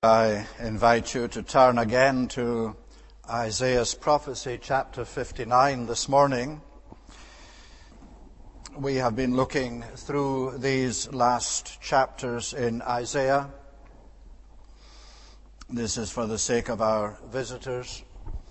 I invite you to turn again to Isaiah's prophecy, chapter 59 this morning. We have been looking through these last chapters in Isaiah. This is for the sake of our visitors,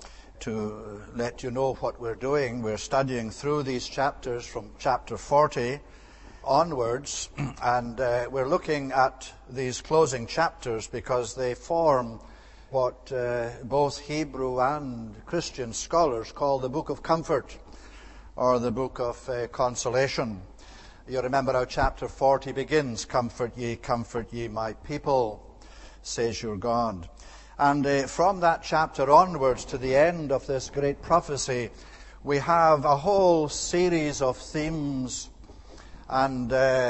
to let you know what we're doing. We're studying through these chapters from chapter 40 onwards, and we're looking at these closing chapters because they form what both Hebrew and Christian scholars call the Book of Comfort, or the Book of Consolation. You remember how chapter 40 begins, comfort ye my people, says your God. And from that chapter onwards to the end of this great prophecy, we have a whole series of themes and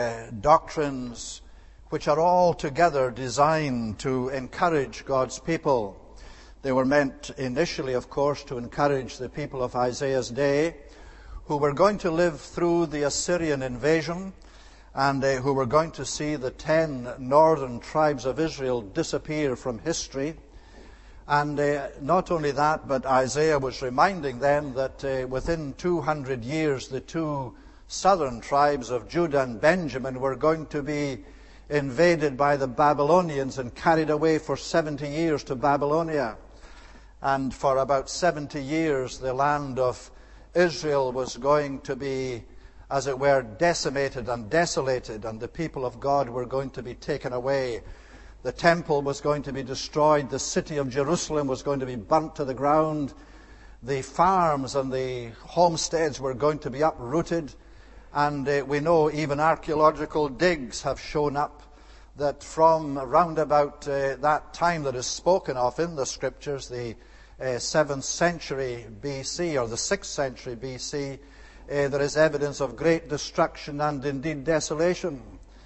doctrines which are all together designed to encourage God's people. They were meant initially, of course, to encourage the people of Isaiah's day, who were going to live through the Assyrian invasion, and who were going to see the 10 northern tribes of Israel disappear from history. And not only that, but Isaiah was reminding them that within 200 years, the two southern tribes of Judah and Benjamin were going to be invaded by the Babylonians and carried away for 70 years to Babylonia. And for about 70 years, the land of Israel was going to be, as it were, decimated and desolated, and the people of God were going to be taken away. The temple was going to be destroyed. The city of Jerusalem was going to be burnt to the ground. The farms and the homesteads were going to be uprooted. And we know even archaeological digs have shown up that from around about that time that is spoken of in the Scriptures, the 7th century BC or the 6th century BC, there is evidence of great destruction and indeed desolation.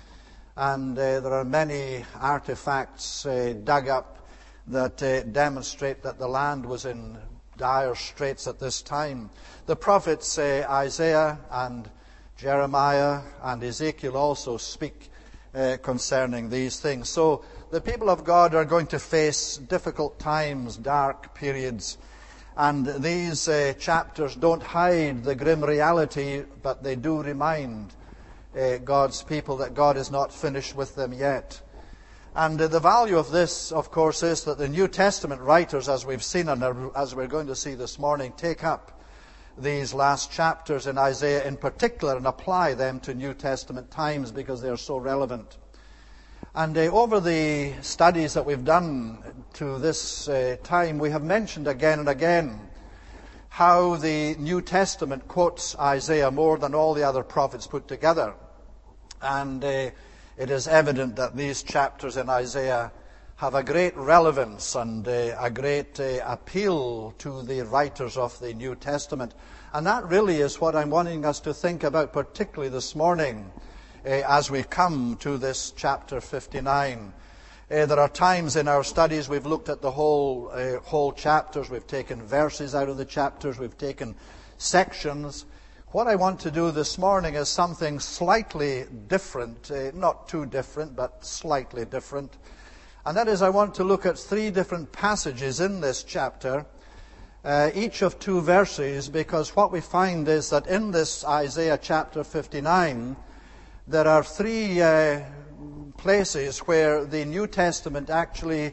And there are many artifacts dug up that demonstrate that the land was in dire straits at this time. The prophets Isaiah and Jeremiah and Ezekiel also speak concerning these things. So the people of God are going to face difficult times, dark periods, and these chapters don't hide the grim reality, but they do remind God's people that God is not finished with them yet. And the value of this, of course, is that the New Testament writers, as we've seen and as we're going to see this morning, take up these last chapters in Isaiah in particular and apply them to New Testament times because they are so relevant. And over the studies that we've done to this time, we have mentioned again and again how the New Testament quotes Isaiah more than all the other prophets put together. And it is evident that these chapters in Isaiah have a great relevance and a great appeal to the writers of the New Testament. And that really is what I'm wanting us to think about, particularly this morning, as we come to this chapter 59. There are times in our studies we've looked at the whole chapters, we've taken verses out of the chapters, we've taken sections. What I want to do this morning is something slightly different, not too different, but slightly different. And that is, I want to look at 3 different passages in this chapter, each of 2 verses, because what we find is that in this Isaiah chapter 59, there are 3 places where the New Testament actually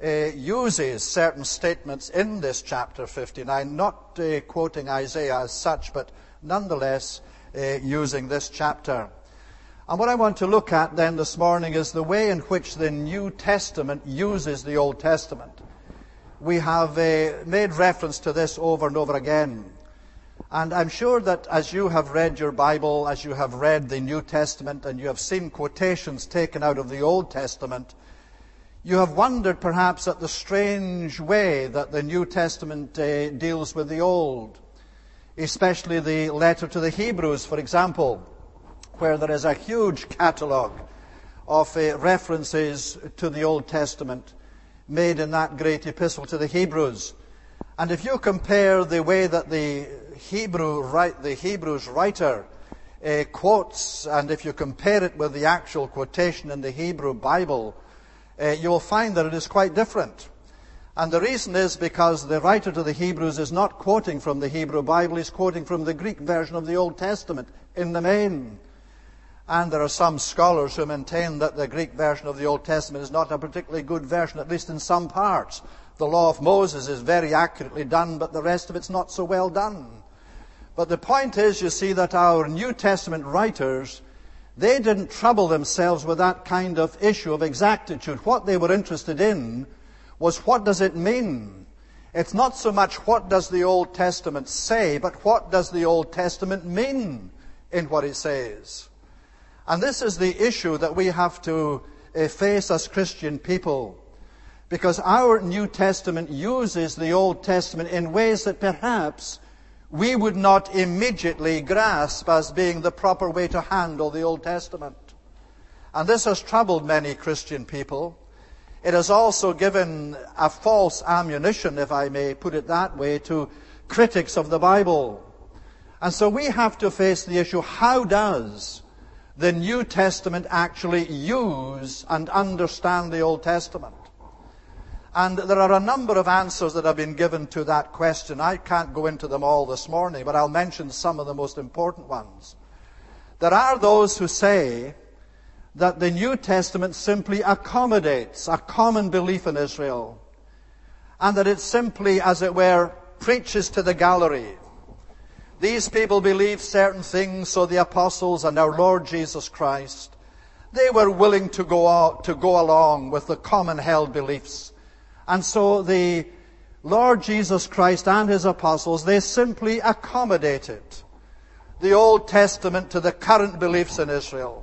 uses certain statements in this chapter 59, not quoting Isaiah as such, but nonetheless using this chapter. And what I want to look at then this morning is the way in which the New Testament uses the Old Testament. We have made reference to this over and over again. And I'm sure that as you have read your Bible, as you have read the New Testament, and you have seen quotations taken out of the Old Testament, you have wondered perhaps at the strange way that the New Testament deals with the Old. Especially the letter to the Hebrews, for example, where there is a huge catalogue of references to the Old Testament made in that great epistle to the Hebrews. And if you compare the way that the Hebrews writer quotes, and if you compare it with the actual quotation in the Hebrew Bible, you will find that it is quite different. And the reason is because the writer to the Hebrews is not quoting from the Hebrew Bible, he's quoting from the Greek version of the Old Testament in the main. And there are some scholars who maintain that the Greek version of the Old Testament is not a particularly good version, at least in some parts. The law of Moses is very accurately done, but the rest of it's not so well done. But the point is, you see, that our New Testament writers, they didn't trouble themselves with that kind of issue of exactitude. What they were interested in was, what does it mean? It's not so much what does the Old Testament say, but what does the Old Testament mean in what it says. And this is the issue that we have to face as Christian people, because our New Testament uses the Old Testament in ways that perhaps we would not immediately grasp as being the proper way to handle the Old Testament. And this has troubled many Christian people. It has also given a false ammunition, if I may put it that way, to critics of the Bible. And so we have to face the issue, how does the New Testament actually use and understand the Old Testament? And there are a number of answers that have been given to that question. I can't go into them all this morning, but I'll mention some of the most important ones. There are those who say that the New Testament simply accommodates a common belief in Israel, and that it simply, as it were, preaches to the gallery. These people believe certain things, so the apostles and our Lord Jesus Christ, they were willing to go along with the common held beliefs. And so the Lord Jesus Christ and his apostles, they simply accommodated the Old Testament to the current beliefs in Israel.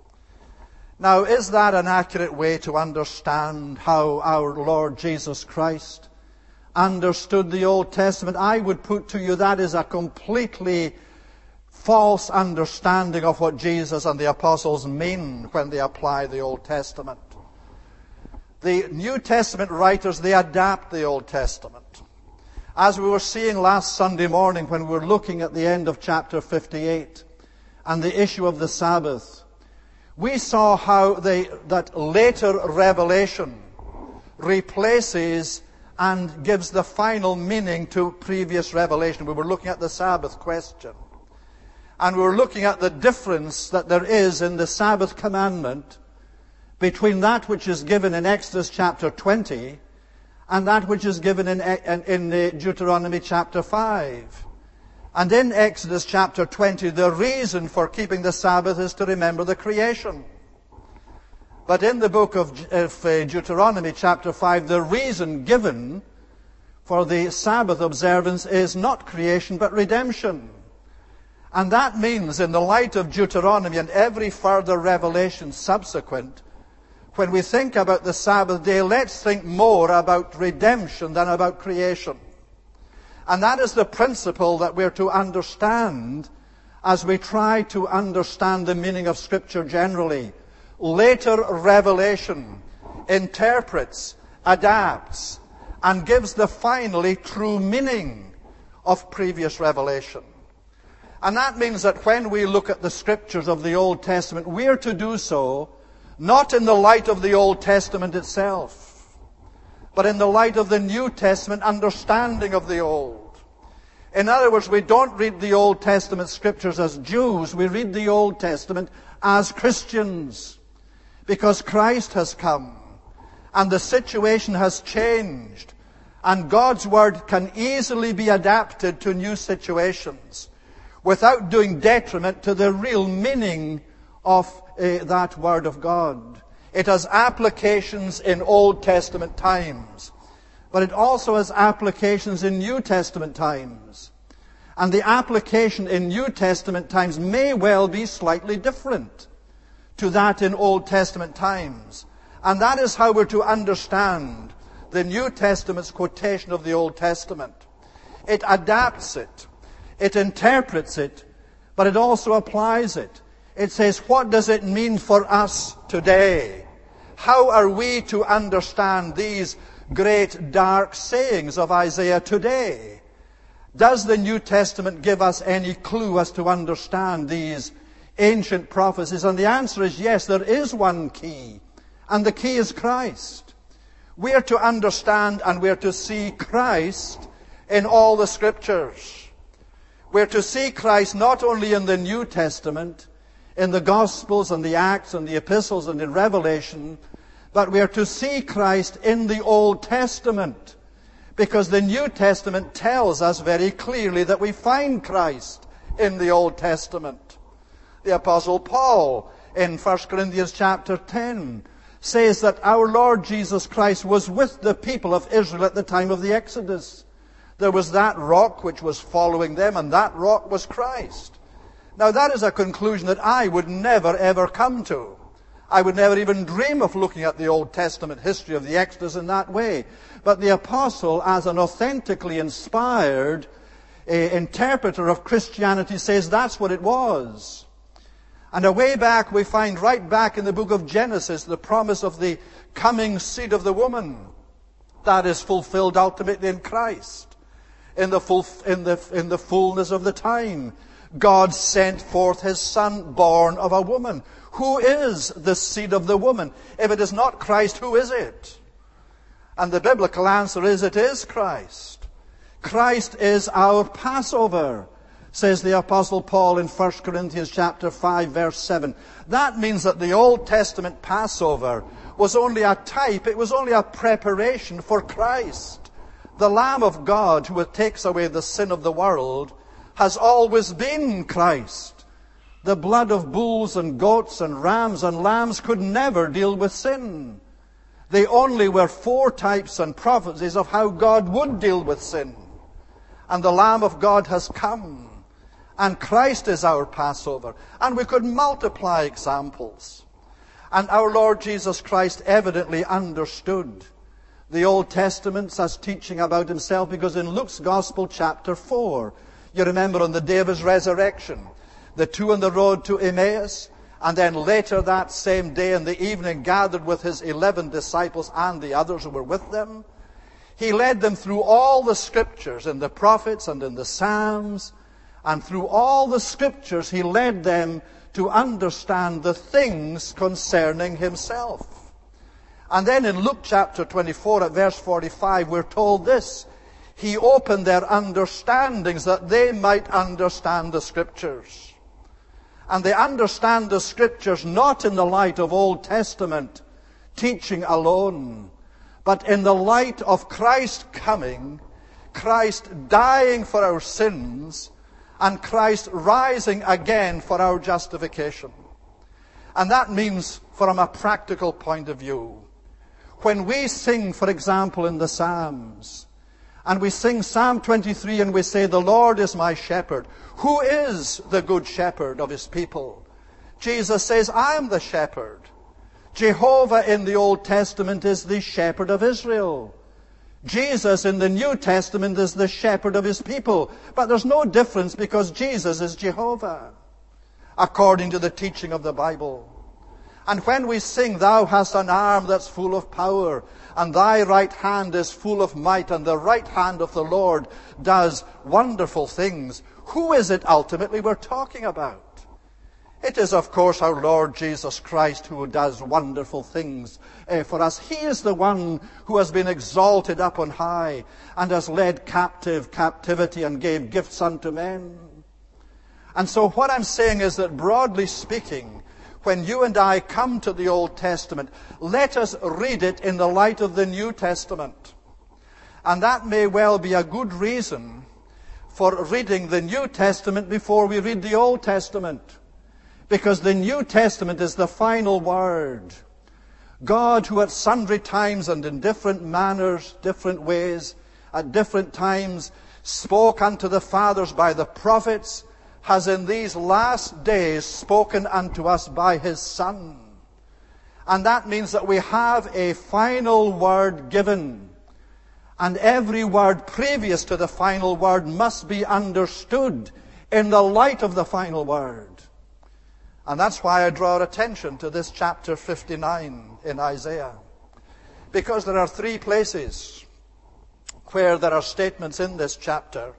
Now, is that an accurate way to understand how our Lord Jesus Christ understood the Old Testament? I would put to you that is a completely false understanding of what Jesus and the apostles mean when they apply the Old Testament. The New Testament writers, they adapt the Old Testament. As we were seeing last Sunday morning when we were looking at the end of chapter 58 and the issue of the Sabbath, we saw how that later revelation replaces and gives the final meaning to previous revelation. We were looking at the Sabbath question. And we were looking at the difference that there is in the Sabbath commandment between that which is given in Exodus chapter 20 and that which is given in Deuteronomy chapter 5. And in Exodus chapter 20, the reason for keeping the Sabbath is to remember the creation. But in the book of Deuteronomy chapter 5, the reason given for the Sabbath observance is not creation, but redemption. And that means, in the light of Deuteronomy and every further revelation subsequent, when we think about the Sabbath day, let's think more about redemption than about creation. And that is the principle that we're to understand as we try to understand the meaning of Scripture generally. Later revelation interprets, adapts, and gives the finally true meaning of previous revelation. And that means that when we look at the Scriptures of the Old Testament, we're to do so not in the light of the Old Testament itself, but in the light of the New Testament understanding of the Old. In other words, we don't read the Old Testament Scriptures as Jews. We read the Old Testament as Christians, because Christ has come, and the situation has changed, and God's Word can easily be adapted to new situations without doing detriment to the real meaning of that Word of God. It has applications in Old Testament times, but it also has applications in New Testament times. And the application in New Testament times may well be slightly different to that in Old Testament times. And that is how we're to understand the New Testament's quotation of the Old Testament. It adapts it, it interprets it, but it also applies it. It says, what does it mean for us today? How are we to understand these great dark sayings of Isaiah today? Does the New Testament give us any clue as to understand these ancient prophecies? And the answer is yes, there is one key. And the key is Christ. We are to understand and we are to see Christ in all the Scriptures. We are to see Christ not only in the New Testament, in the Gospels and the Acts and the Epistles and in Revelation, but we are to see Christ in the Old Testament. Because the New Testament tells us very clearly that we find Christ in the Old Testament. The Apostle Paul in 1 Corinthians chapter 10 says that our Lord Jesus Christ was with the people of Israel at the time of the Exodus. There was that rock which was following them, and that rock was Christ. Now that is a conclusion that I would never ever come to. I would never even dream of looking at the Old Testament history of the Exodus in that way. But the apostle, as an authentically inspired interpreter of Christianity, says that's what it was. And away back, we find right back in the book of Genesis, the promise of the coming seed of the woman. That is fulfilled ultimately in Christ. In the fullness of the time, God sent forth His Son, born of a woman. Who is the seed of the woman? If it is not Christ, who is it? And the biblical answer is, it is Christ. Christ is our Passover, says the Apostle Paul in 1 Corinthians chapter 5, verse 7. That means that the Old Testament Passover was only a type, it was only a preparation for Christ. The Lamb of God who takes away the sin of the world has always been Christ. The blood of bulls and goats and rams and lambs could never deal with sin. They only were foretypes and prophecies of how God would deal with sin. And the Lamb of God has come. And Christ is our Passover. And we could multiply examples. And our Lord Jesus Christ evidently understood the Old Testament as teaching about Himself, because in Luke's Gospel chapter 4, you remember on the day of His resurrection, the two on the road to Emmaus, and then later that same day in the evening gathered with His 11 disciples and the others who were with them. He led them through all the Scriptures, in the prophets and in the Psalms, and through all the Scriptures He led them to understand the things concerning Himself. And then in Luke chapter 24 at verse 45 we're told this: He opened their understandings that they might understand the Scriptures. And they understand the Scriptures not in the light of Old Testament teaching alone, but in the light of Christ coming, Christ dying for our sins, and Christ rising again for our justification. And that means, from a practical point of view, when we sing, for example, in the Psalms, and we sing Psalm 23 and we say, "The Lord is my shepherd." Who is the good shepherd of His people? Jesus says, "I am the shepherd." Jehovah in the Old Testament is the shepherd of Israel. Jesus in the New Testament is the shepherd of His people. But there's no difference, because Jesus is Jehovah, according to the teaching of the Bible. And when we sing, "Thou hast an arm that's full of power, and Thy right hand is full of might, and the right hand of the Lord does wonderful things," who is it ultimately we're talking about? It is, of course, our Lord Jesus Christ who does wonderful things for us. He is the one who has been exalted up on high and has led captive captivity and gave gifts unto men. And so what I'm saying is that, broadly speaking, when you and I come to the Old Testament, let us read it in the light of the New Testament. And that may well be a good reason for reading the New Testament before we read the Old Testament. Because the New Testament is the final word. God, who at sundry times and in different manners, different ways, at different times, spoke unto the fathers by the prophets, has in these last days spoken unto us by His Son. And that means that we have a final word given. And every word previous to the final word must be understood in the light of the final word. And that's why I draw attention to this chapter 59 in Isaiah. Because there are 3 places where there are statements in this chapter.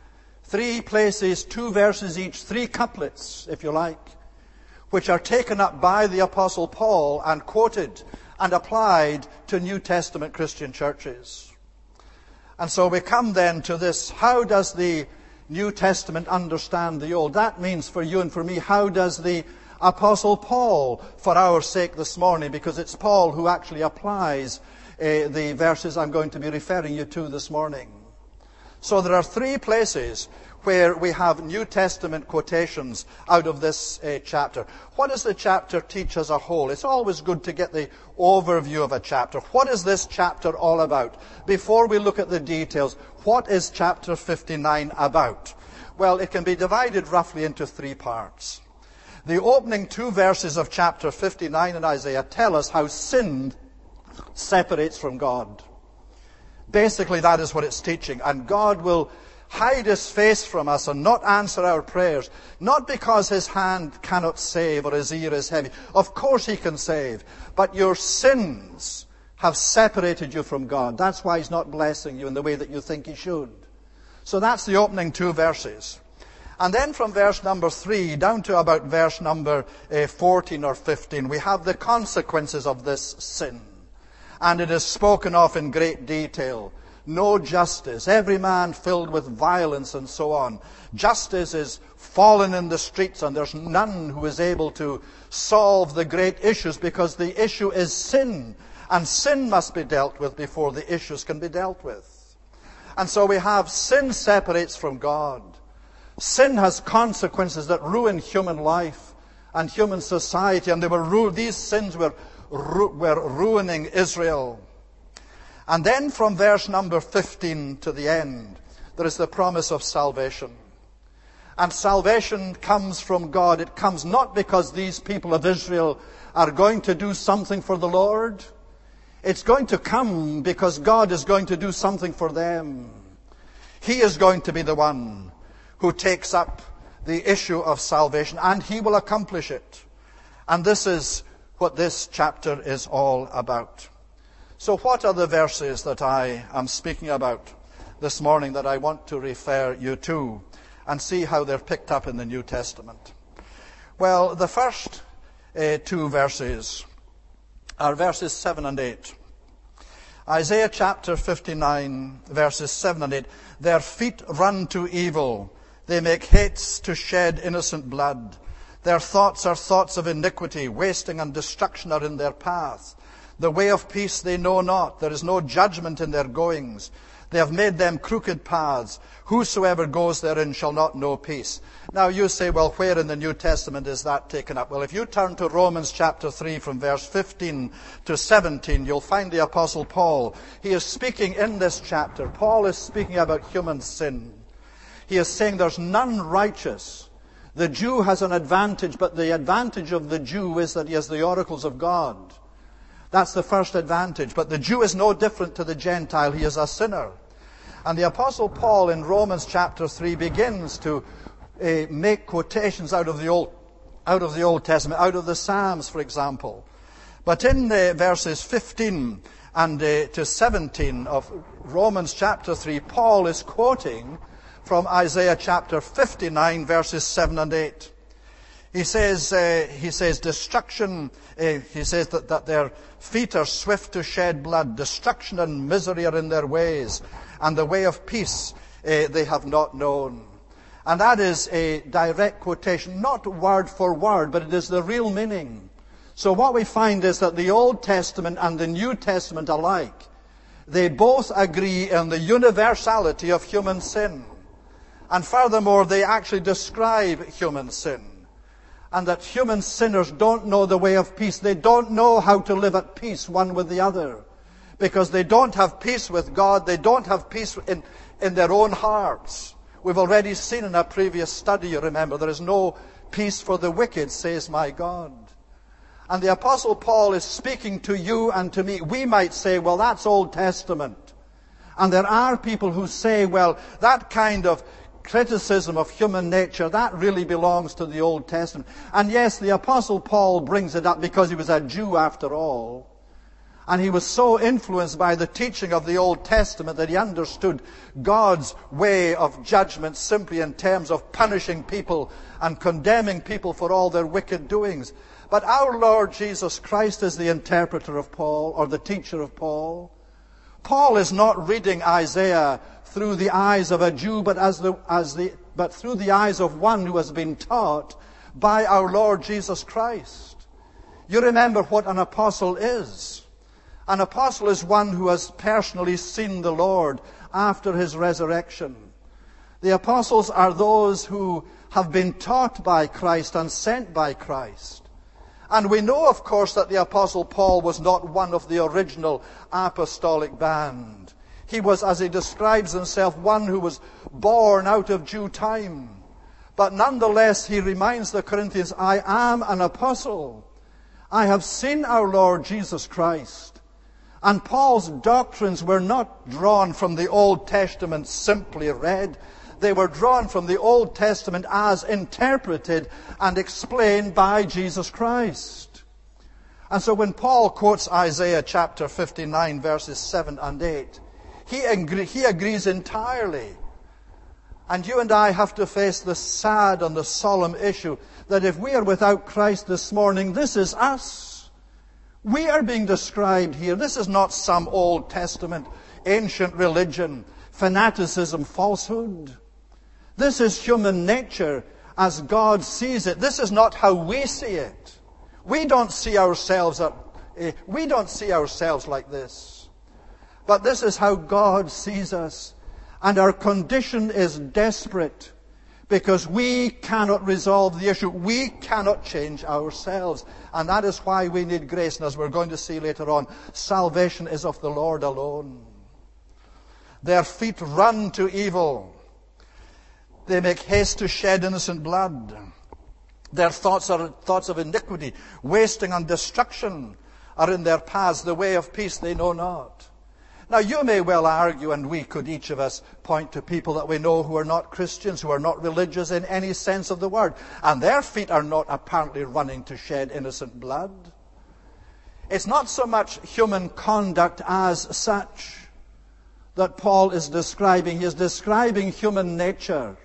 3 places, 2 verses each, 3 couplets, if you like, which are taken up by the Apostle Paul and quoted and applied to New Testament Christian churches. And so we come then to this: how does the New Testament understand the Old? That means for you and for me, how does the Apostle Paul, for our sake this morning, because it's Paul who actually applies the verses I'm going to be referring you to this morning. So there are three places where we have New Testament quotations out of this chapter. What does the chapter teach as a whole? It's always good to get the overview of a chapter. What is this chapter all about? Before we look at the details, what is chapter 59 about? Well, it can be divided roughly into three parts. The opening two verses of chapter 59 in Isaiah tell us how sin separates from God. Basically, that is what it's teaching. And God will hide his face from us and not answer our prayers, not because his hand cannot save or his ear is heavy. Of course he can save, but your sins have separated you from God. That's why he's not blessing you in the way that you think he should. So that's the opening two verses. And then from verse number 3 down to about verse number 14 or 15, we have the consequences of this sin. And it is spoken of in great detail. No justice, every man filled with violence and so on. Justice is fallen in the streets, and there's none who is able to solve the great issues, because the issue is sin. And sin must be dealt with before the issues can be dealt with. And so we have sin separates from God. Sin has consequences that ruin human life and human society, and these sins were ruining Israel. And then from verse number 15 to the end, there is the promise of salvation. And salvation comes from God. It comes not because these people of Israel are going to do something for the Lord. It's going to come because God is going to do something for them. He is going to be the one who takes up the issue of salvation, and he will accomplish it. And this is what this chapter is all about. So what are the verses that I am speaking about this morning that I want to refer you to and see how they're picked up in the New Testament? Well, the first two verses are verses 7 and 8. Isaiah chapter 59, verses 7 and 8. Their feet run to evil. They make haste to shed innocent blood. Their thoughts are thoughts of iniquity. Wasting and destruction are in their path. The way of peace they know not. There is no judgment in their goings. They have made them crooked paths. Whosoever goes therein shall not know peace. Now you say, well, where in the New Testament is that taken up? Well, if you turn to Romans chapter 3 from verse 15 to 17, you'll find the Apostle Paul. He is speaking in this chapter. Paul is speaking about human sin. He is saying there's none righteous. The Jew has an advantage, but the advantage of the Jew is that he has the oracles of God. That's the first advantage. But the Jew is no different to the Gentile. He is a sinner. And the Apostle Paul in Romans chapter 3 begins to make quotations out of the Old Testament, out of the Psalms, for example. But in verses 15 and to 17 of Romans chapter 3, Paul is quoting from Isaiah chapter 59, verses 7 and 8. He says destruction, he says that their feet are swift to shed blood. Destruction and misery are in their ways, and the way of peace they have not known. And that is a direct quotation, not word for word, but it is the real meaning. So what we find is that the Old Testament and the New Testament alike, they both agree in the universality of human sin. And furthermore, they actually describe human sin. And that human sinners don't know the way of peace. They don't know how to live at peace one with the other. Because they don't have peace with God. They don't have peace in their own hearts. We've already seen in a previous study, you remember, there is no peace for the wicked, says my God. And the Apostle Paul is speaking to you and to me. We might say, well, that's Old Testament. And there are people who say, well, that kind of criticism of human nature, that really belongs to the Old Testament. And yes, the Apostle Paul brings it up because he was a Jew after all. And he was so influenced by the teaching of the Old Testament that he understood God's way of judgment simply in terms of punishing people and condemning people for all their wicked doings. But our Lord Jesus Christ is the interpreter of Paul, or the teacher of Paul. Paul is not reading Isaiah through the eyes of a Jew, but through the eyes of one who has been taught by our Lord Jesus Christ. You remember what an apostle is. An apostle is one who has personally seen the Lord after his resurrection. The apostles are those who have been taught by Christ and sent by Christ. And we know, of course, that the Apostle Paul was not one of the original apostolic band. He was, as he describes himself, one who was born out of due time. But nonetheless, he reminds the Corinthians, I am an apostle. I have seen our Lord Jesus Christ. And Paul's doctrines were not drawn from the Old Testament simply read. They were drawn from the Old Testament as interpreted and explained by Jesus Christ. And so when Paul quotes Isaiah chapter 59, verses 7 and 8, he agrees entirely. And you and I have to face the sad and the solemn issue that if we are without Christ this morning, this is us. We are being described here. This is not some Old Testament, ancient religion, fanaticism, falsehood. This is human nature as God sees it. This is not how we see it. We don't see ourselves like this. But this is how God sees us. And our condition is desperate because we cannot resolve the issue. We cannot change ourselves. And that is why we need grace. And as we're going to see later on, salvation is of the Lord alone. Their feet run to evil. They make haste to shed innocent blood. Their thoughts are thoughts of iniquity, wasting and destruction are in their paths. The way of peace they know not. Now you may well argue, and we could each of us point to people that we know who are not Christians, who are not religious in any sense of the word. And their feet are not apparently running to shed innocent blood. It's not so much human conduct as such that Paul is describing. He is describing human nature.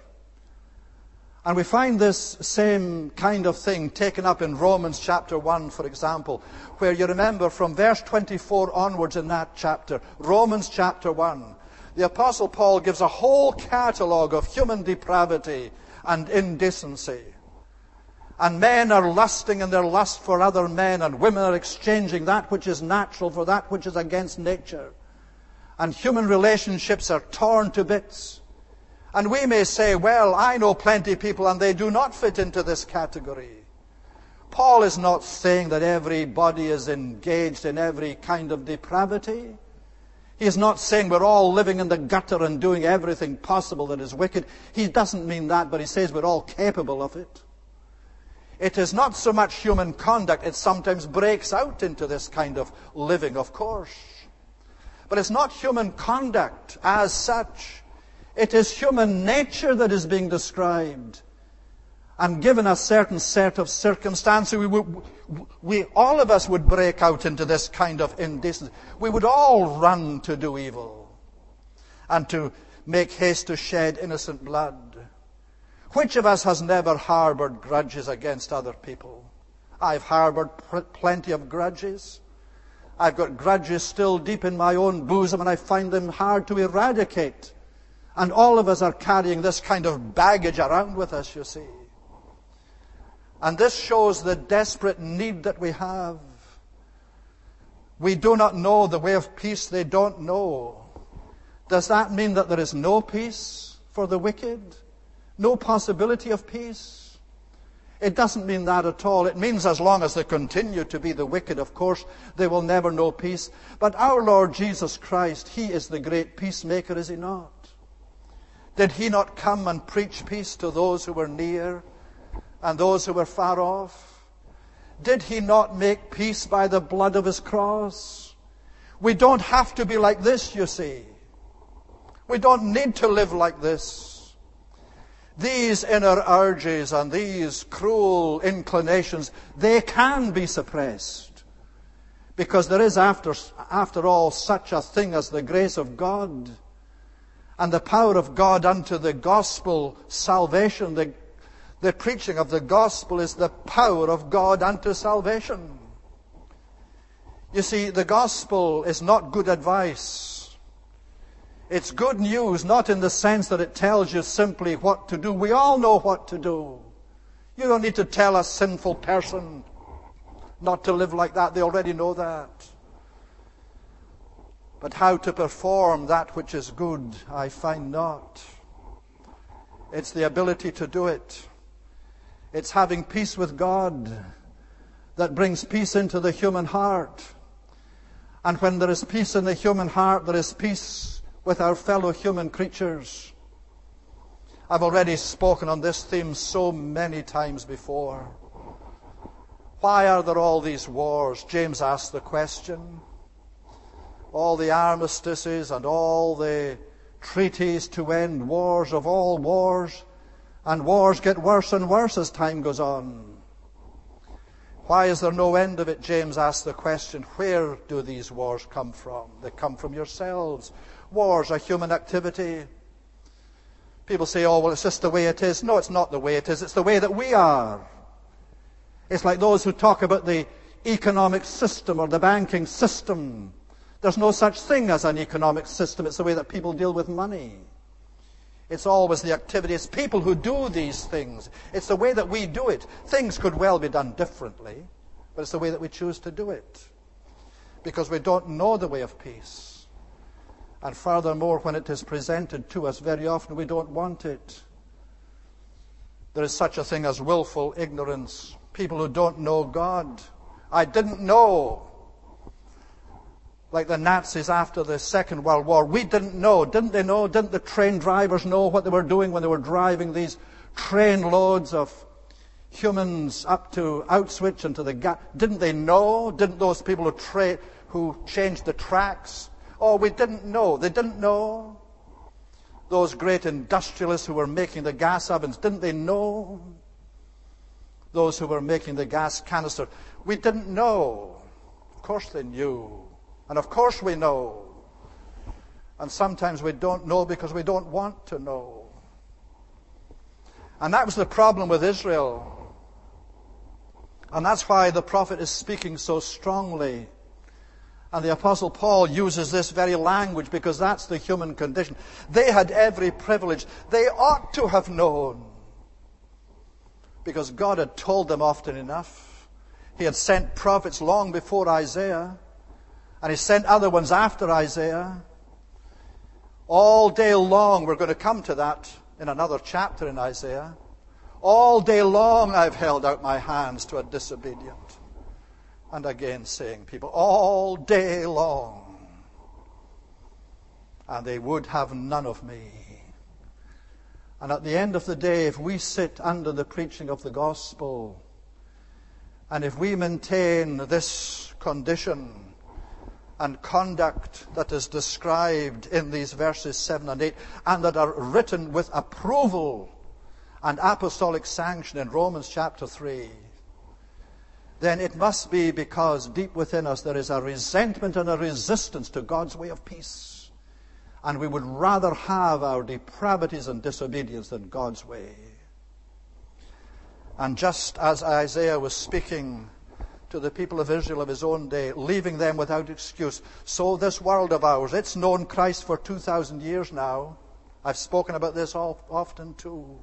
And we find this same kind of thing taken up in Romans chapter 1, for example, where you remember from verse 24 onwards in that chapter, Romans chapter 1, the Apostle Paul gives a whole catalogue of human depravity and indecency. And men are lusting in their lust for other men, and women are exchanging that which is natural for that which is against nature. And human relationships are torn to bits. And we may say, well, I know plenty of people and they do not fit into this category. Paul is not saying that everybody is engaged in every kind of depravity. He is not saying we're all living in the gutter and doing everything possible that is wicked. He doesn't mean that, but he says we're all capable of it. It is not so much human conduct. It sometimes breaks out into this kind of living, of course. But it's not human conduct as such. It is human nature that is being described. And given a certain set of circumstances, we all of us would break out into this kind of indecency. We would all run to do evil and to make haste to shed innocent blood. Which of us has never harbored grudges against other people? I've harbored plenty of grudges. I've got grudges still deep in my own bosom, and I find them hard to eradicate. And all of us are carrying this kind of baggage around with us, you see. And this shows the desperate need that we have. We do not know the way of peace. They don't know. Does that mean that there is no peace for the wicked? No possibility of peace? It doesn't mean that at all. It means as long as they continue to be the wicked, of course, they will never know peace. But our Lord Jesus Christ, He is the great peacemaker, is He not? Did He not come and preach peace to those who were near and those who were far off? Did He not make peace by the blood of His cross? We don't have to be like this, you see. We don't need to live like this. These inner urges and these cruel inclinations, they can be suppressed. Because there is, after all, such a thing as the grace of God. And the power of God unto the gospel salvation, The preaching of the gospel is the power of God unto salvation. You see, the gospel is not good advice. It's good news, not in the sense that it tells you simply what to do. We all know what to do. You don't need to tell a sinful person not to live like that. They already know that. But how to perform that which is good, I find not. It's the ability to do it. It's having peace with God that brings peace into the human heart. And when there is peace in the human heart, there is peace with our fellow human creatures. I've already spoken on this theme so many times before. Why are there all these wars? James asked the question. All the armistices and all the treaties to end wars of all wars, and wars get worse and worse as time goes on. Why is there no end of it? James asked the question. Where do these wars come from? They come from yourselves. Wars are human activity. People say, oh, well, it's just the way it is. No, it's not the way it is. It's the way that we are. It's like those who talk about the economic system or the banking system. There's no such thing as an economic system. It's the way that people deal with money. It's always the activity. It's people who do these things. It's the way that we do it. Things could well be done differently, but it's the way that we choose to do it. Because we don't know the way of peace. And furthermore, when it is presented to us, very often we don't want it. There is such a thing as willful ignorance. People who don't know God. I didn't know. Like the Nazis after the Second World War. We didn't know. Didn't they know? Didn't the train drivers know what they were doing when they were driving these train loads of humans up to Auschwitz and to the gas? Didn't they know? Didn't those people who changed the tracks? Oh, we didn't know. They didn't know. Those great industrialists who were making the gas ovens, didn't they know? Those who were making the gas canister, we didn't know. Of course they knew. And of course we know. And sometimes we don't know because we don't want to know. And that was the problem with Israel. And that's why the prophet is speaking so strongly. And the Apostle Paul uses this very language because that's the human condition. They had every privilege. They ought to have known. Because God had told them often enough. He had sent prophets long before Isaiah. And He sent other ones after Isaiah. All day long, we're going to come to that in another chapter in Isaiah. All day long I've held out my hands to a disobedient. And again saying, people, all day long. And they would have none of me. And at the end of the day, if we sit under the preaching of the gospel, and if we maintain this condition and conduct that is described in these verses 7 and 8, and that are written with approval and apostolic sanction in Romans chapter 3, then it must be because deep within us there is a resentment and a resistance to God's way of peace. And we would rather have our depravities and disobedience than God's way. And just as Isaiah was speaking to the people of Israel of his own day, leaving them without excuse, so this world of ours, it's known Christ for 2,000 years now. I've spoken about this often too.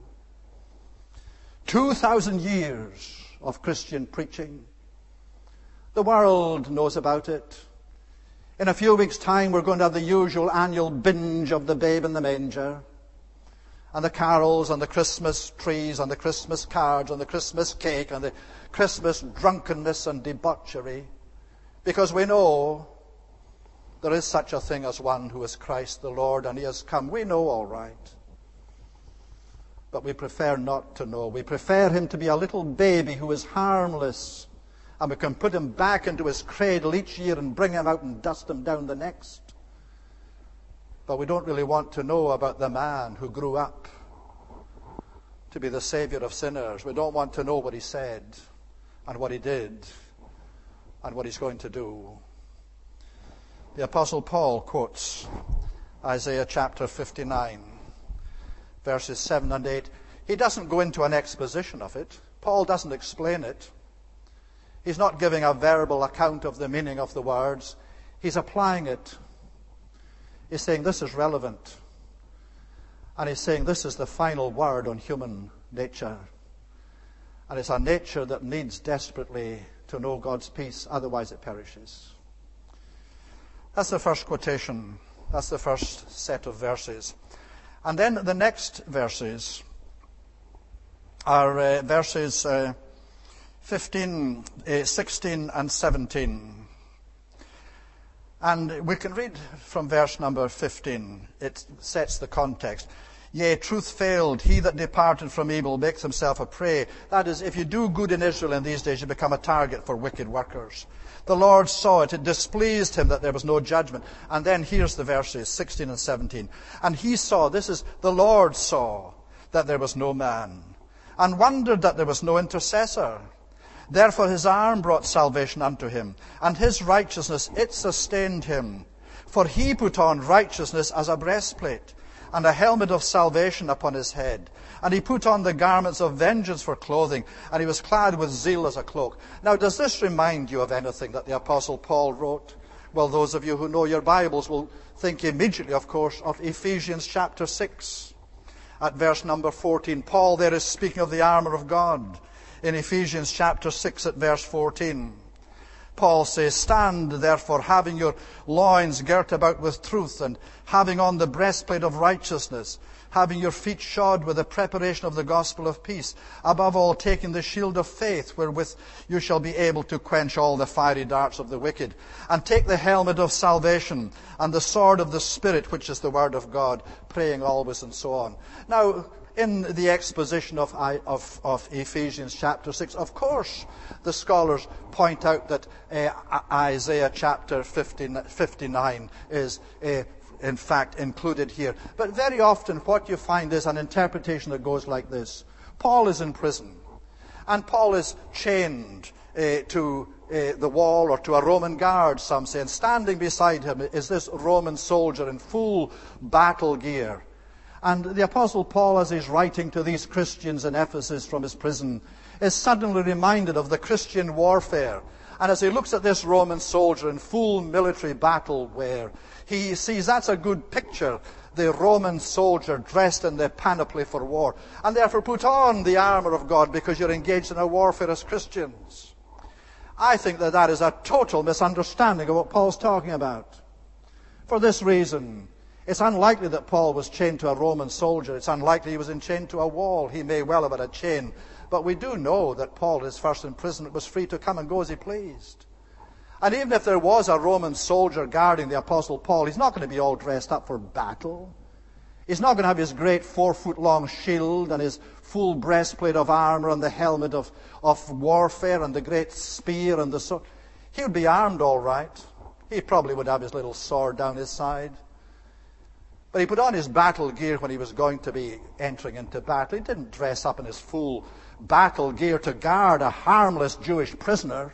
2,000 years of Christian preaching. The world knows about it. In a few weeks' time, we're going to have the usual annual binge of the babe in the manger, and the carols, and the Christmas trees, and the Christmas cards, and the Christmas cake, and the Christmas drunkenness and debauchery, because we know there is such a thing as one who is Christ the Lord, and He has come. We know all right. But we prefer not to know. We prefer Him to be a little baby who is harmless, and we can put him back into his cradle each year and bring him out and dust him down the next. But we don't really want to know about the man who grew up to be the Savior of sinners. We don't want to know what he said and what he did and what he's going to do. The Apostle Paul quotes Isaiah chapter 59, verses 7 and 8. He doesn't go into an exposition of it. Paul doesn't explain it. He's not giving a verbal account of the meaning of the words. He's applying it. He's saying this is relevant. And he's saying this is the final word on human nature. And it's a nature that needs desperately to know God's peace, otherwise it perishes. That's the first quotation. That's the first set of verses. And then the next verses are verses 16 and 17. And we can read from verse number 15. It sets the context. Yea, truth failed. He that departed from evil makes himself a prey. That is, if you do good in Israel in these days, you become a target for wicked workers. The Lord saw it. It displeased him that there was no judgment. And then here's the verses, 16 and 17. And he saw, the Lord saw that there was no man, and wondered that there was no intercessor. Therefore his arm brought salvation unto him, and his righteousness, it sustained him. For he put on righteousness as a breastplate, and a helmet of salvation upon his head. And he put on the garments of vengeance for clothing, and he was clad with zeal as a cloak. Now, does this remind you of anything that the Apostle Paul wrote? Well, those of you who know your Bibles will think immediately, of course, of Ephesians chapter 6. At verse number 14, Paul there is speaking of the armor of God. In Ephesians chapter 6 at verse 14, Paul says, stand therefore, having your loins girt about with truth, and having on the breastplate of righteousness, having your feet shod with the preparation of the gospel of peace, above all taking the shield of faith, wherewith you shall be able to quench all the fiery darts of the wicked, and take the helmet of salvation, and the sword of the Spirit, which is the word of God, praying always, and so on. Now, in the exposition of Ephesians chapter 6, of course, the scholars point out that Isaiah chapter 59 is in fact included here. But very often what you find is an interpretation that goes like this. Paul is in prison, and Paul is chained to the wall or to a Roman guard, some say, and standing beside him is this Roman soldier in full battle gear. And the Apostle Paul, as he's writing to these Christians in Ephesus from his prison, is suddenly reminded of the Christian warfare. And as he looks at this Roman soldier in full military battle wear, he sees that's a good picture, the Roman soldier dressed in the panoply for war. And therefore put on the armor of God because you're engaged in a warfare as Christians. I think that is a total misunderstanding of what Paul's talking about. For this reason, it's unlikely that Paul was chained to a Roman soldier. It's unlikely he was chained to a wall. He may well have had a chain. But we do know that Paul, his first imprisonment, was free to come and go as he pleased. And even if there was a Roman soldier guarding the Apostle Paul, he's not going to be all dressed up for battle. He's not going to have his great 4-foot-long shield and his full breastplate of armor and the helmet of warfare and the great spear and the sword. He would be armed all right. He probably would have his little sword down his side. But he put on his battle gear when he was going to be entering into battle. He didn't dress up in his full battle gear to guard a harmless Jewish prisoner.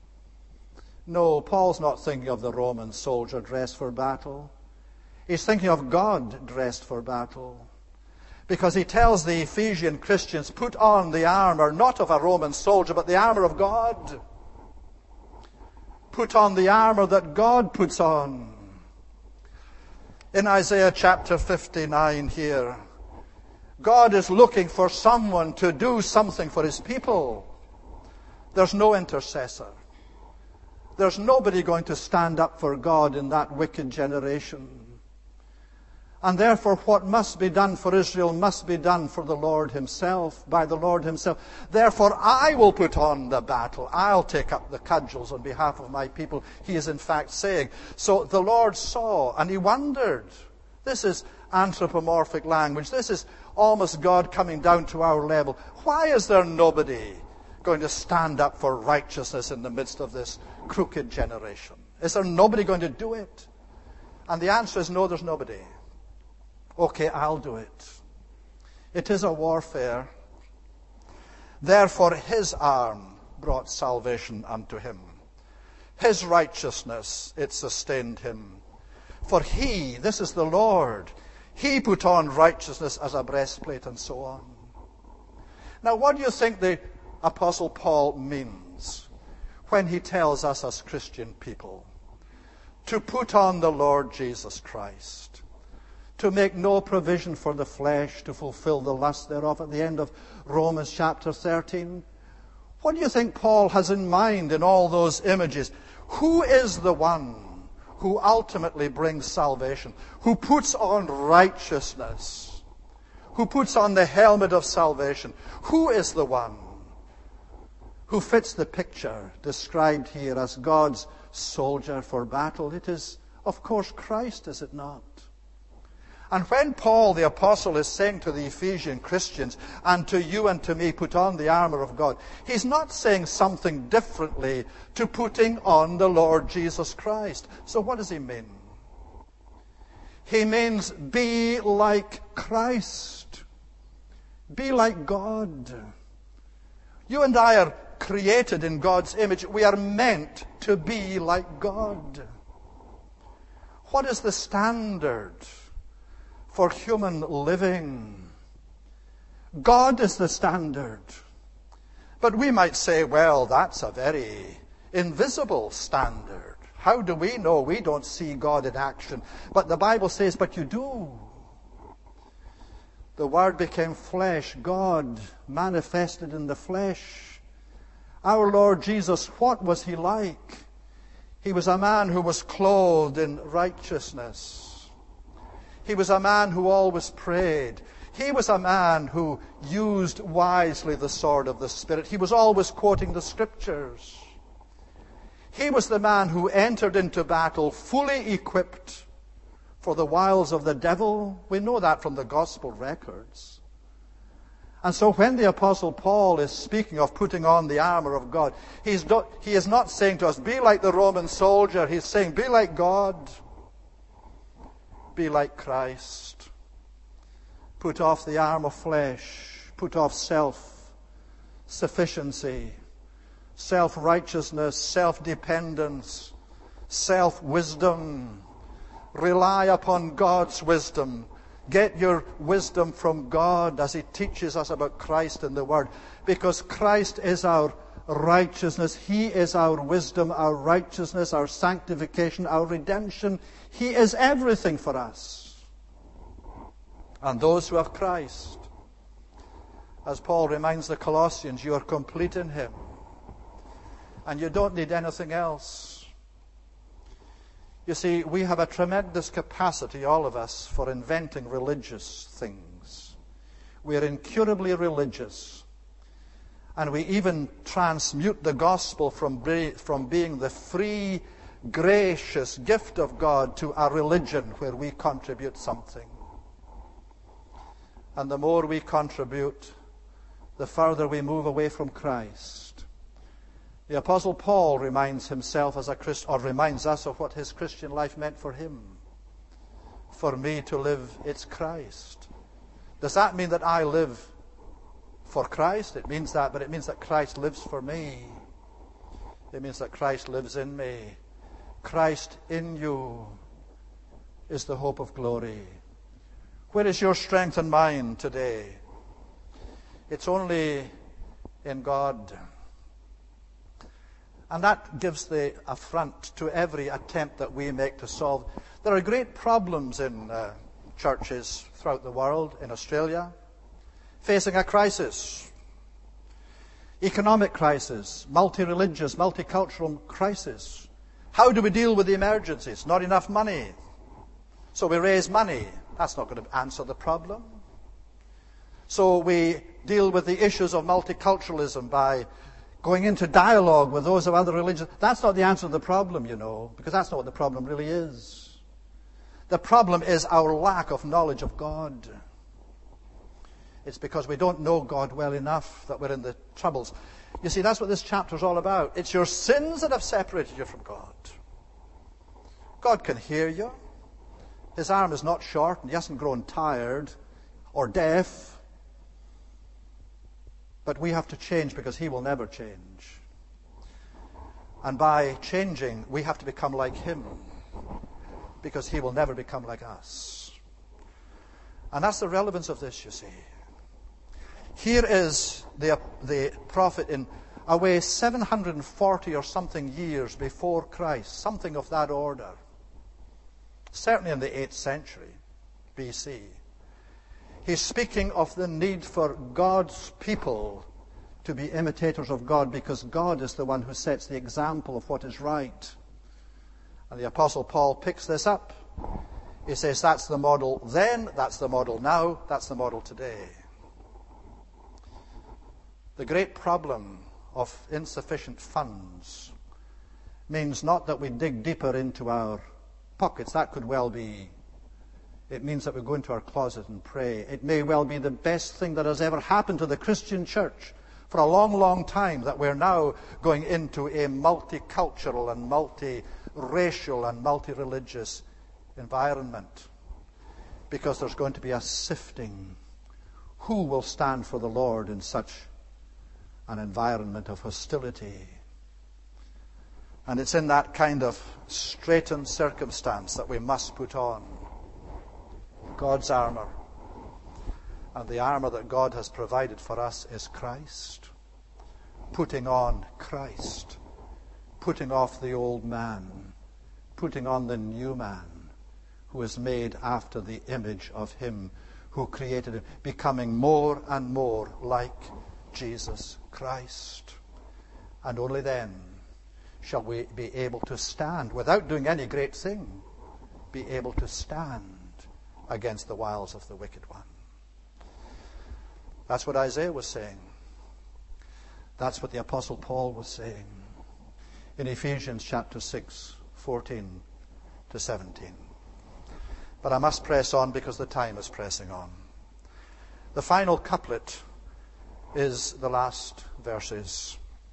No, Paul's not thinking of the Roman soldier dressed for battle. He's thinking of God dressed for battle. Because he tells the Ephesian Christians, put on the armor, not of a Roman soldier, but the armor of God. Put on the armor that God puts on. In Isaiah chapter 59 here, God is looking for someone to do something for his people. There's no intercessor. There's nobody going to stand up for God in that wicked generation. And therefore what must be done for Israel must be done for the Lord himself, by the Lord himself. Therefore I will put on the battle. I'll take up the cudgels on behalf of my people, he is in fact saying. So the Lord saw and he wondered. This is anthropomorphic language. This is almost God coming down to our level. Why is there nobody going to stand up for righteousness in the midst of this crooked generation? Is there nobody going to do it? And the answer is no, there's nobody. Okay, I'll do it. It is a warfare. Therefore his arm brought salvation unto him. His righteousness, it sustained him. For he, this is the Lord, he put on righteousness as a breastplate and so on. Now, what do you think the Apostle Paul means when he tells us as Christian people to put on the Lord Jesus Christ, to make no provision for the flesh to fulfill the lust thereof at the end of Romans chapter 13? What do you think Paul has in mind in all those images? Who is the one who ultimately brings salvation, who puts on righteousness, who puts on the helmet of salvation? Who is the one who fits the picture described here as God's soldier for battle? It is, of course, Christ, is it not? And when Paul the apostle is saying to the Ephesian Christians, and to you and to me, put on the armor of God, he's not saying something differently to putting on the Lord Jesus Christ. So what does he mean? He means be like Christ. Be like God. You and I are created in God's image. We are meant to be like God. What is the standard for human living? God is the standard. But we might say, well, that's a very invisible standard. How do we know? We don't see God in action. But the Bible says, but you do. The Word became flesh, God manifested in the flesh. Our Lord Jesus, what was he like? He was a man who was clothed in righteousness. He was a man who always prayed. He was a man who used wisely the sword of the Spirit. He was always quoting the Scriptures. He was the man who entered into battle fully equipped for the wiles of the devil. We know that from the gospel records. And so when the Apostle Paul is speaking of putting on the armor of God, he is not saying to us, be like the Roman soldier. He's saying, be like God. Be like Christ. Put off the arm of flesh. Put off self-sufficiency, self-righteousness, self-dependence, self-wisdom. Rely upon God's wisdom. Get your wisdom from God as he teaches us about Christ in the Word. Because Christ is our righteousness. He is our wisdom, our righteousness, our sanctification, our redemption. He is everything for us. And those who have Christ, as Paul reminds the Colossians, you are complete in him. And you don't need anything else. You see, we have a tremendous capacity, all of us, for inventing religious things. We are incurably religious. And we even transmute the gospel from being the free, gracious gift of God to a religion where we contribute something. And the more we contribute, the further we move away from Christ. The Apostle Paul reminds himself as a Christian, or reminds us of what his Christian life meant for him. For me to live, it's Christ. Does that mean that I live for Christ? It means that, but it means that Christ lives for me. It means that Christ lives in me. Christ in you is the hope of glory. Where is your strength and mine today? It's only in God. And that gives the affront to every attempt that we make to solve. There are great problems in churches throughout the world, in Australia, facing a crisis. Economic crisis, multi-religious, multicultural crisis. How do we deal with the emergencies? Not enough money. So we raise money. That's not going to answer the problem. So we deal with the issues of multiculturalism by going into dialogue with those of other religions. That's not the answer to the problem, you know, because that's not what the problem really is. The problem is our lack of knowledge of God. It's because we don't know God well enough that we're in the troubles. You see, that's what this chapter is all about. It's your sins that have separated you from God. God can hear you. His arm is not short and he hasn't grown tired or deaf. But we have to change because he will never change. And by changing, we have to become like him because he will never become like us. And that's the relevance of this, you see. Here is the prophet in away 740 or something years before Christ, something of that order. Certainly in the 8th century BC. He's speaking of the need for God's people to be imitators of God, because God is the one who sets the example of what is right. And the Apostle Paul picks this up. He says that's the model then, that's the model now, that's the model today. The great problem of insufficient funds means not that we dig deeper into our pockets. That could well be. It means that we go into our closet and pray. It may well be the best thing that has ever happened to the Christian church for a long, long time, that we're now going into a multicultural and multiracial and multi-religious environment, because there's going to be a sifting. Who will stand for the Lord in such an environment of hostility? And it's in that kind of straitened circumstance that we must put on God's armor. And the armor that God has provided for us is Christ. Putting on Christ. Putting off the old man. Putting on the new man, who is made after the image of him who created him, becoming more and more like Jesus Christ. And only then shall we be able to stand, without doing any great thing, be able to stand against the wiles of the wicked one. That's what Isaiah was saying. That's what the Apostle Paul was saying in Ephesians chapter 6, 14 to 17. But I must press on because the time is pressing on. The final couplet is the last verses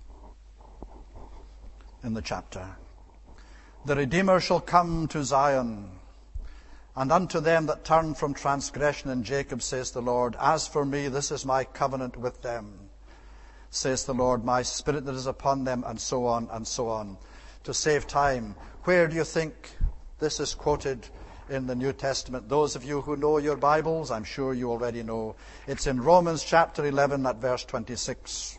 in the chapter. The Redeemer shall come to Zion, and unto them that turn from transgression in Jacob, says the Lord, as for me, this is my covenant with them, says the Lord, my spirit that is upon them, and so on and so on. To save time, where do you think this is quoted in the New Testament? Those of you who know your Bibles, I'm sure you already know. It's in Romans chapter 11 at verse 26.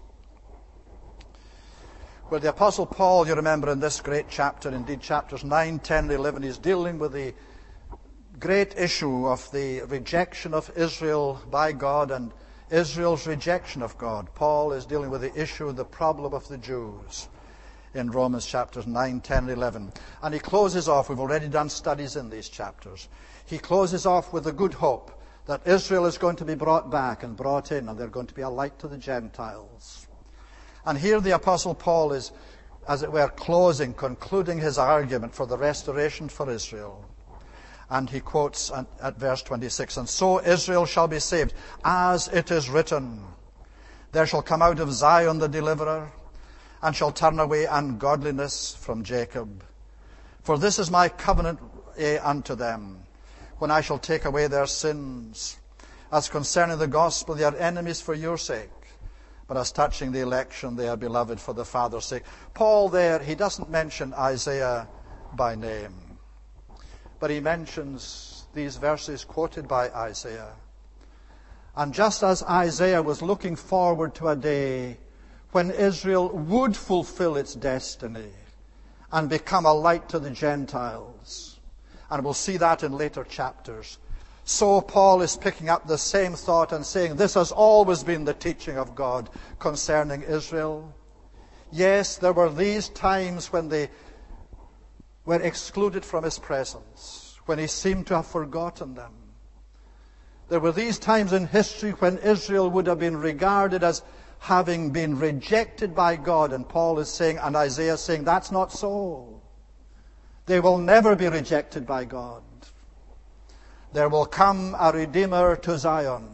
Where the Apostle Paul, you remember in this great chapter, indeed chapters 9, 10, and 11, he's dealing with the great issue of the rejection of Israel by God and Israel's rejection of God. Paul is dealing with the issue, the problem of the Jews in Romans chapters 9, 10, and 11. And he closes off, we've already done studies in these chapters, he closes off with the good hope that Israel is going to be brought back and brought in, and they're going to be a light to the Gentiles. And here the Apostle Paul is, as it were, concluding his argument for the restoration for Israel. And he quotes at verse 26, and so Israel shall be saved, as it is written, there shall come out of Zion the deliverer, and shall turn away ungodliness from Jacob. For this is my covenant unto them, when I shall take away their sins. As concerning the gospel, they are enemies for your sake, but as touching the election, they are beloved for the Father's sake. Paul there, he doesn't mention Isaiah by name, but he mentions these verses quoted by Isaiah. And just as Isaiah was looking forward to a day when Israel would fulfill its destiny and become a light to the Gentiles, and we'll see that in later chapters, so Paul is picking up the same thought and saying this has always been the teaching of God concerning Israel. Yes, there were these times when they were excluded from his presence, when he seemed to have forgotten them. There were these times in history when Israel would have been regarded as having been rejected by God, and Paul is saying, and Isaiah is saying, that's not so. They will never be rejected by God. There will come a Redeemer to Zion,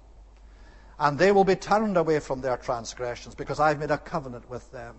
and they will be turned away from their transgressions, because I've made a covenant with them.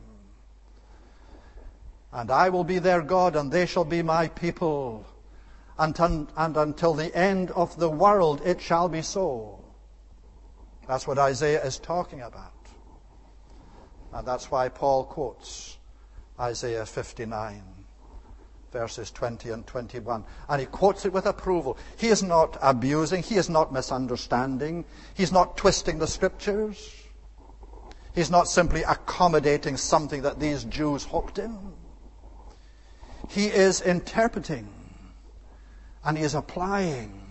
And I will be their God, and they shall be my people. And until the end of the world it shall be so. That's what Isaiah is talking about. And that's why Paul quotes Isaiah 59, verses 20 and 21. And he quotes it with approval. He is not abusing. He is not misunderstanding. He's not twisting the Scriptures. He's not simply accommodating something that these Jews hoped in. He is interpreting, and he is applying,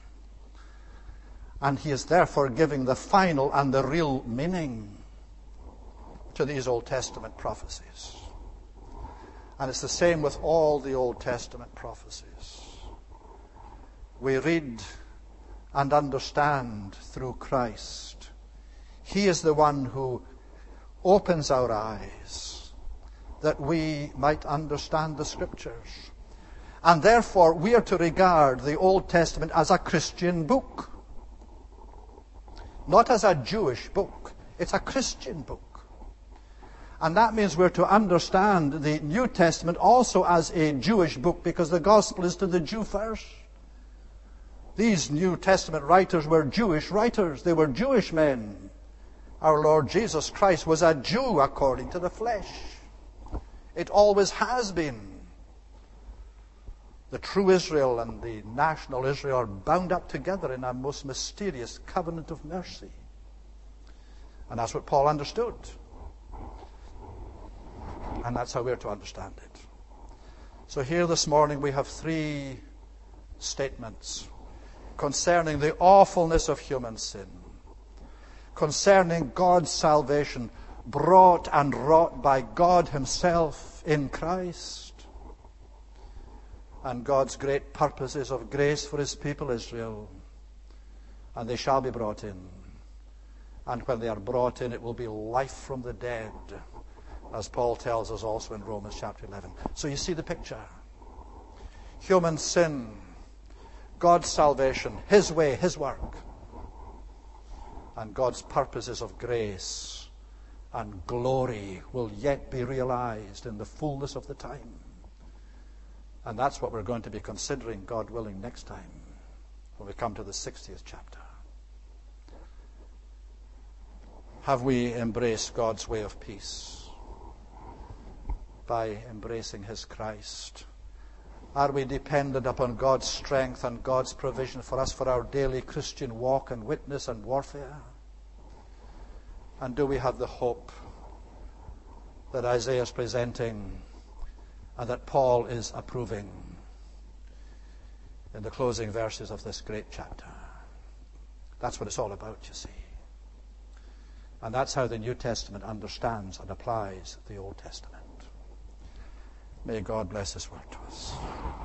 and he is therefore giving the final and the real meaning to these Old Testament prophecies. And it's the same with all the Old Testament prophecies. We read and understand through Christ. He is the one who opens our eyes that we might understand the Scriptures. And therefore, we are to regard the Old Testament as a Christian book. Not as a Jewish book. It's a Christian book. And that means we're to understand the New Testament also as a Jewish book, because the gospel is to the Jew first. These New Testament writers were Jewish writers. They were Jewish men. Our Lord Jesus Christ was a Jew according to the flesh. It always has been. The true Israel and the national Israel are bound up together in a most mysterious covenant of mercy. And that's what Paul understood. And that's how we're to understand it. So here this morning we have three statements concerning the awfulness of human sin, concerning God's salvation brought and wrought by God himself in Christ, and God's great purposes of grace for his people Israel. And they shall be brought in. And when they are brought in, it will be life from the dead, as Paul tells us also in Romans chapter 11. So you see the picture. Human sin, God's salvation, his way, his work, and God's purposes of grace and glory will yet be realized in the fullness of the time. And that's what we're going to be considering, God willing, next time when we come to the 60th chapter. Have we embraced God's way of peace by embracing his Christ? Are we dependent upon God's strength and God's provision for us for our daily Christian walk and witness and warfare? And do we have the hope that Isaiah is presenting and that Paul is approving in the closing verses of this great chapter? That's what it's all about, you see. And that's how the New Testament understands and applies the Old Testament. May God bless his word to us.